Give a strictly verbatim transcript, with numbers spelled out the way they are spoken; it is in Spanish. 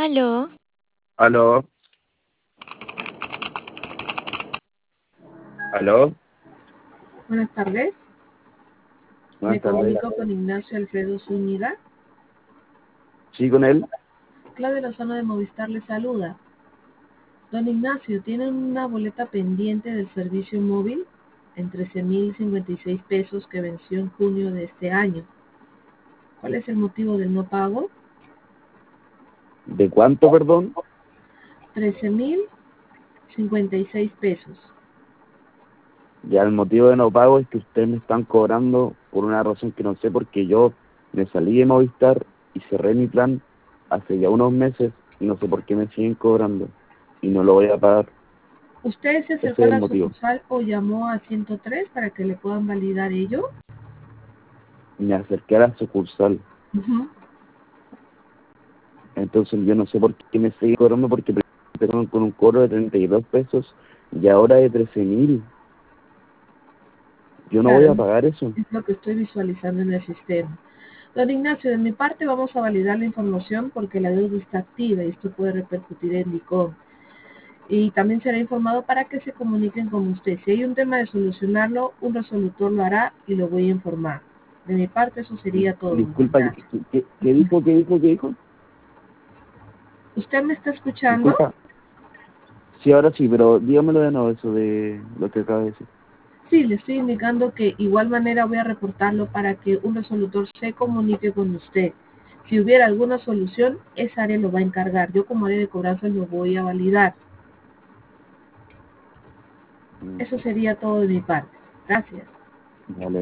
Aló, Aló, aló, Buenas tardes, me buenas tardes. comunico con Ignacio Alfredo Zúñiga. Sí, con él. Claudia Lozano de Movistar le saluda. Don Ignacio, tiene una boleta pendiente del servicio móvil en trece mil cincuenta y seis pesos que venció en junio de este año. ¿Cuál es el motivo del no pago? ¿De cuánto, perdón? trece mil cincuenta y seis pesos. Ya el motivo de no pago es que ustedes me están cobrando por una razón que no sé, porque yo me salí de Movistar y cerré mi plan hace ya unos meses y no sé por qué me siguen cobrando y no lo voy a pagar. ¿Usted se Ese acercó es a el la motivo. sucursal o llamó a ciento tres para que le puedan validar ello? Me acerqué a la sucursal, Ujú. entonces yo no sé por qué me siguen cobrando, porque empezaron con un cobro de treinta y dos pesos y ahora de trece mil. Yo no voy a Claro, pagar eso. es lo que estoy visualizando en el sistema. Don Ignacio, de mi parte vamos a validar la información porque la deuda está activa y esto puede repercutir en DICOM. Y también será informado para que se comuniquen con usted. Si hay un tema de solucionarlo, un resolutor lo hará y lo voy a informar. De mi parte eso sería todo, don Disculpa, ¿qué, Ignacio. qué, qué dijo? ¿Qué dijo? ¿Qué dijo? ¿Usted me está escuchando? Disculpa. Sí, ahora sí, pero dígamelo de nuevo eso de lo que acaba de decir. Sí, le estoy indicando que igual manera voy a reportarlo para que un resolutor se comunique con usted. Si hubiera alguna solución, esa área lo va a encargar. Yo como área de cobranza lo voy a validar. Mm, Eso sería todo de mi parte. Gracias. Vale.